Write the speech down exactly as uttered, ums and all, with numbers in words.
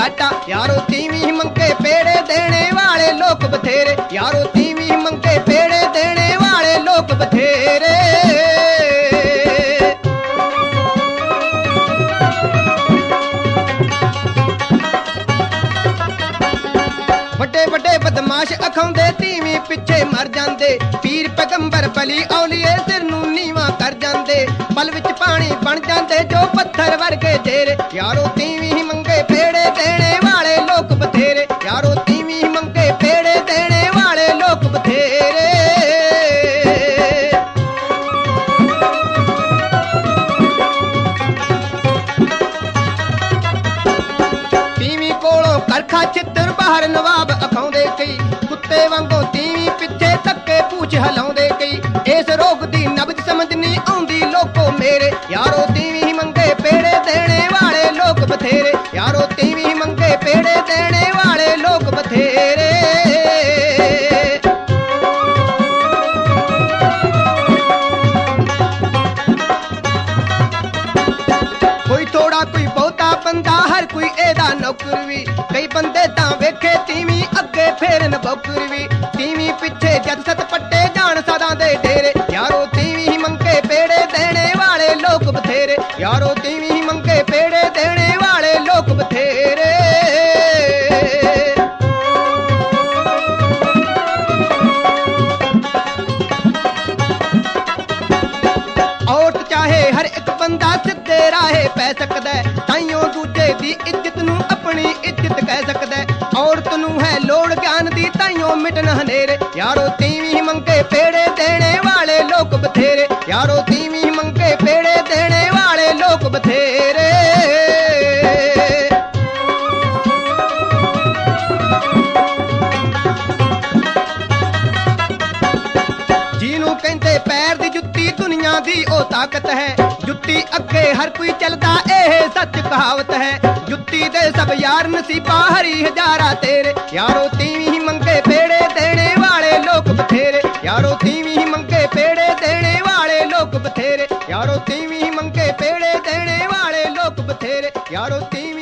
घाटा। यारो तीवी मंगे पेड़े देने वाले लोग बथेरे, यारो तीवी मंगे पेड़े देने वाले लोग बथेरे। ਵੱਡੇ ਵੱਡੇ ਬਦਮਾਸ਼ ਅਖਾਉਂਦੇ ਤੀਵੀਂ ਪਿੱਛੇ ਮਰ ਜਾਂਦੇ, ਪੀਰ ਪੈਗੰਬਰ ਬਲੀ ਔਲੀਏ ਸਿਰ ਨੂੰ ਨੀਵਾਂ ਕਰ ਜਾਂਦੇ, ਪਲ ਵਿੱਚ ਪਾਣੀ ਬਣ ਜਾਂਦੇ ਜੋ ਪੱਥਰ ਵਰਗੇ ਢੇਰੇ। ਯਾਰੋ ਤੀਵੀਂ ਮੰਗੇ ਪੇੜੇ ਦੇਣੇ ਵਾਲੇ ਲੋਕ ਬਥੇਰੇ, ਯਾਰੋ ਤੀਵੀਂ ਮੰਗੇ ਪੇੜੇ ਦੇਣੇ ਵਾਲੇ ਲੋਕ ਬਥੇਰੇ। ਤੀਵੀਂ ਕੋਲੋਂ ਕਰਖਾ ਚਿੱਤਰ ਬਾਹਰ ਨਵਾਬ ਅਖਾਉਂਦੇ ਕਈ, ਕੁੱਤੇ ਵਾਂਗੂ ਤੀਵੀਂ ਪਿੱਛੇ ਧੱਕੇ ਪੂਛ ਹਿਲਾਉਂਦੇ ਕਈ। ਇਸ ਰੋਗ ਦੀ ਨਬਜ਼ ਸਮਝ ਨਹੀਂ ਆਉਂਦੀ ਲੋਕੋ ਮੇਰੇ, ਯਾਰੋ ਤੀਵੀਂ ਮੰਗੇ ਪੇੜੇ ਦੇਣੇ ਵਾਲੇ ਲੋਕ ਬਥੇਰੇ, ਯਾਰੋ ਤੀਵੀਂ ਮੰਗੇ ਪੇੜੇ ਦੇਣੇ ਵਾਲੇ ਲੋਕ ਬਥੇਰੇ। ਕੋਈ ਥੋੜਾ ਕੋਈ ਬਹੁਤਾ ਬੰਦਾ ਹਰ ਕੋਈ ਇਹਦਾ ਨੌਕਰ ਵੀ, ਕਈ ਬੰਦੇ ਤਾਂ ਵੇਖੇ ਤੀਵੀਂ ਅੱਗੇ ਫੇਰਨ ਬੌਕਰ ਵੀ। ਤੀਵੀਂ ਪਿੱਛੇ ਜਦ ਸਤ ਪੱਟੇ ਜਾਣ ਸਦਾ ਦੇ ਡੇਰੇ, ਯਾਰੋ ਤੀਵੀਂ ਮੰਗੇ ਪੇੜੇ ਦੇਣੇ ਵਾਲੇ ਲੋਕ ਬਥੇਰੇ, ਯਾਰੋ ਤੀਵੀਂ ਮੰਗੇ ਪੇੜੇ ਦੇਣੇ ਵਾਲੇ ਲੋਕ ਬਥੇਰੇ। ਔਰਤ ਚਾਹੇ ਹਰ ਇੱਕ ਬੰਦਾ ਸਿੱਧੇ ਰਾਹੇ ਪੈ ਸਕਦਾ, ਤਾਈਓ ਦੂਜੇ ਦੀ ਇੱਜ਼ਤ ਨੂੰ ਆਪਣੀ ਇੱਜ਼ਤ ਕਹਿ ਸਕਦਾ। ਔਰਤ ਨੂੰ ਹੈ ਲੋੜ ਗਿਆਨ ਦੀ ਤਾਈਓ ਮਿਟਣ ਹਨੇਰੇ, ਯਾਰੋ ਤੀਵੀਂ ਮੰਗੇ ਪੇੜੇ ਦੇਣੇ ਵਾਲੇ ਲੋਕ ਬਥੇਰੇ, ਯਾਰੋ ਤੀਵੀਂ ਮੰਗੇ ਪੇੜੇ ਦੇਣੇ ਵਾਲੇ ਲੋਕ ਬਥੇਰੇ। ਜਿਹਨੂੰ ਕਹਿੰਦੇ ਪੈਰ ਦੀ ਜੁੱਤੀ ਦੁਨੀਆ ਦੀ ਉਹ ਤਾਕਤ ਹੈ, ਜੁੱਤੀ ਅੱਗੇ ਹਰ ਕੋਈ ਚੱਲਦਾ ਇਹ ਸੱਚ ਕਹਾਵਤ ਹੈ। ਜੁੱਤੀ ਦੇ ਸਭ ਯਾਰ ਨਸੀਬਾਂ ਹਰੀ ਹਜ਼ਾਰਾ ਤੇਰੇ, ਯਾਰੋ ਤੀਵੀਂ ਮੰਗੇ ਪੇੜੇ ਦੇਣੇ ਵਾਲੇ ਲੋਕ ਬਥੇਰੇ, ਯਾਰੋ ਤੀਵੀਂ ਮੰਗੇ ਪੇੜੇ ਦੇਣੇ ਵਾਲੇ ਲੋਕ ਬਥੇਰੇ, ਯਾਰੋ ਤੀਵੀਂ ਮੰਗੇ ਪੇੜੇ ਦੇਣੇ ਵਾਲੇ ਲੋਕ ਬਥੇਰੇ, ਯਾਰੋ ਤੀਵੀਂ